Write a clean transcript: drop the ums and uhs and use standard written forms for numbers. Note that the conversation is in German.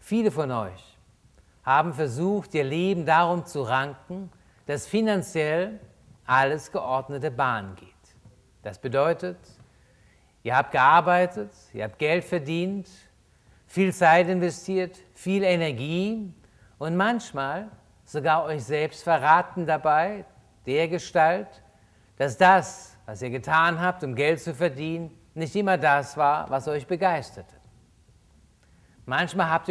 Viele von euch haben versucht, ihr Leben darum zu ranken, dass finanziell alles geordnete Bahn geht. Das bedeutet, ihr habt gearbeitet, ihr habt Geld verdient, viel Zeit investiert, viel Energie und manchmal sogar euch selbst verraten dabei, dergestalt, dass das, was ihr getan habt, um Geld zu verdienen, nicht immer das war, was euch begeisterte. Manchmal habt ihr